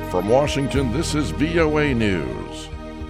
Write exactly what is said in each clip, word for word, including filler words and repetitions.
From Washington, this is V O A News.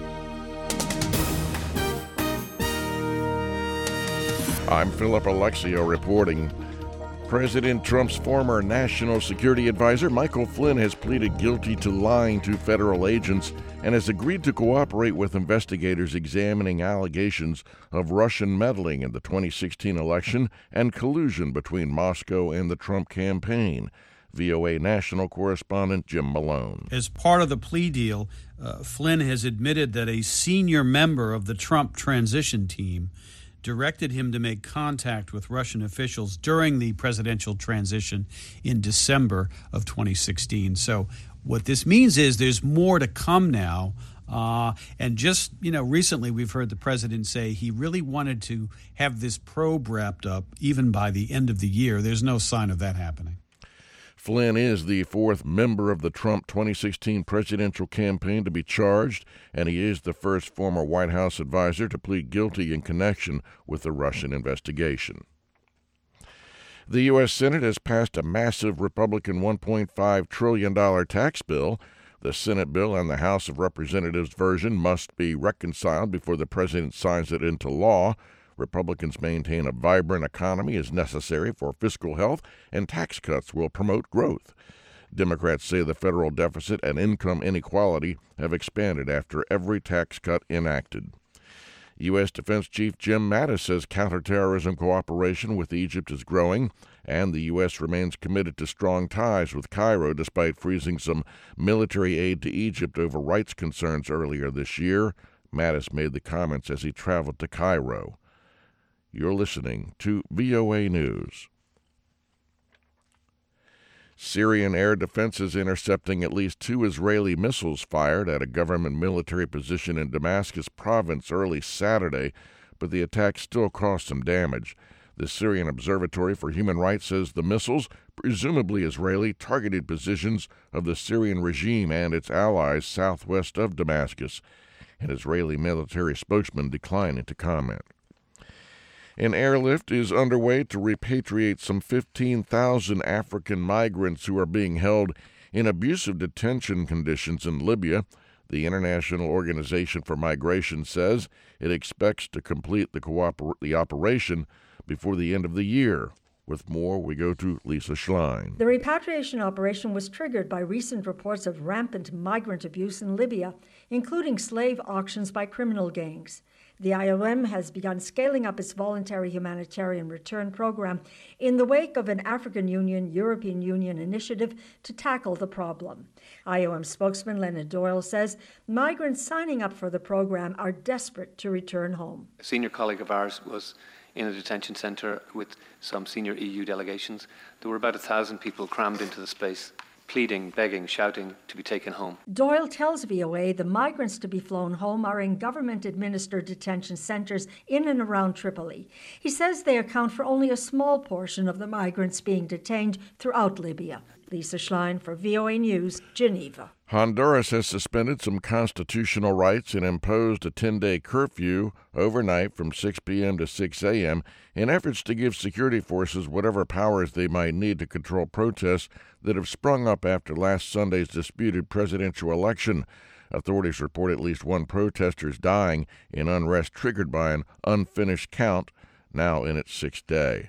I'm Philip Alexio reporting. President Trump's former national security advisor, Michael Flynn, has pleaded guilty to lying to federal agents and has agreed to cooperate with investigators examining allegations of Russian meddling in the twenty sixteen election and collusion between Moscow and the Trump campaign. V O A national correspondent Jim Malone. As part of the plea deal, uh, Flynn has admitted that a senior member of the Trump transition team directed him to make contact with Russian officials during the presidential transition in December of twenty sixteen. So what this means is there's more to come now. Uh, and just, you know, recently we've heard the president say he really wanted to have this probe wrapped up even by the end of the year. There's no sign of that happening. Flynn is the fourth member of the Trump twenty sixteen presidential campaign to be charged, and he is the first former White House advisor to plead guilty in connection with the Russian investigation. The U S Senate has passed a massive Republican one point five trillion dollars tax bill. The Senate bill and the House of Representatives version must be reconciled before the president signs it into law. Republicans maintain a vibrant economy is necessary for fiscal health, and tax cuts will promote growth. Democrats say the federal deficit and income inequality have expanded after every tax cut enacted. U S. Defense Chief Jim Mattis says counterterrorism cooperation with Egypt is growing, and the U S remains committed to strong ties with Cairo despite freezing some military aid to Egypt over rights concerns earlier this year. Mattis made the comments as he traveled to Cairo. You're listening to V O A News. Syrian air defenses intercepting at least two Israeli missiles fired at a government military position in Damascus province early Saturday, but the attack still caused some damage. The Syrian Observatory for Human Rights says the missiles, presumably Israeli, targeted positions of the Syrian regime and its allies southwest of Damascus. An Israeli military spokesman declined to comment. An airlift is underway to repatriate some fifteen thousand African migrants who are being held in abusive detention conditions in Libya. The International Organization for Migration says it expects to complete the, cooper- the operation before the end of the year. With more, we go to Lisa Schlein. The repatriation operation was triggered by recent reports of rampant migrant abuse in Libya, including slave auctions by criminal gangs. The I O M has begun scaling up its voluntary humanitarian return program in the wake of an African Union, European Union initiative to tackle the problem. I O M spokesman Leonard Doyle says migrants signing up for the program are desperate to return home. A senior colleague of ours was in a detention centre with some senior E U delegations. There were about a thousand people crammed into the space, pleading, begging, shouting to be taken home. Doyle tells V O A the migrants to be flown home are in government-administered detention centres in and around Tripoli. He says they account for only a small portion of the migrants being detained throughout Libya. Lisa Schlein for V O A News, Geneva. Honduras has suspended some constitutional rights and imposed a ten-day curfew overnight from six p.m. to six a.m. in efforts to give security forces whatever powers they might need to control protests that have sprung up after last Sunday's disputed presidential election. Authorities report at least one protester is dying in unrest triggered by an unfinished count, now in its sixth day.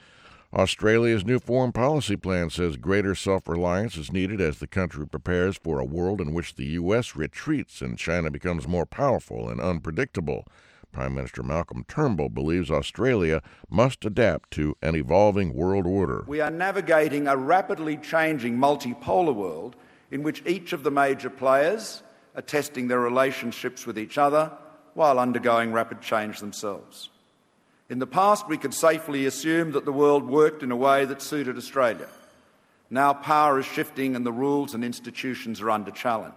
Australia's new foreign policy plan says greater self-reliance is needed as the country prepares for a world in which the U S retreats and China becomes more powerful and unpredictable. Prime Minister Malcolm Turnbull believes Australia must adapt to an evolving world order. We are navigating a rapidly changing multipolar world in which each of the major players are testing their relationships with each other while undergoing rapid change themselves. In the past, we could safely assume that the world worked in a way that suited Australia. Now power is shifting and the rules and institutions are under challenge.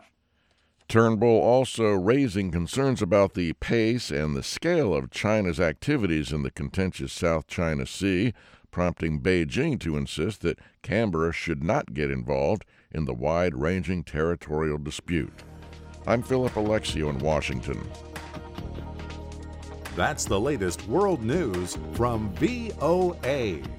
Turnbull also raising concerns about the pace and the scale of China's activities in the contentious South China Sea, prompting Beijing to insist that Canberra should not get involved in the wide-ranging territorial dispute. I'm Philip Alexio in Washington. That's the latest world news from V O A.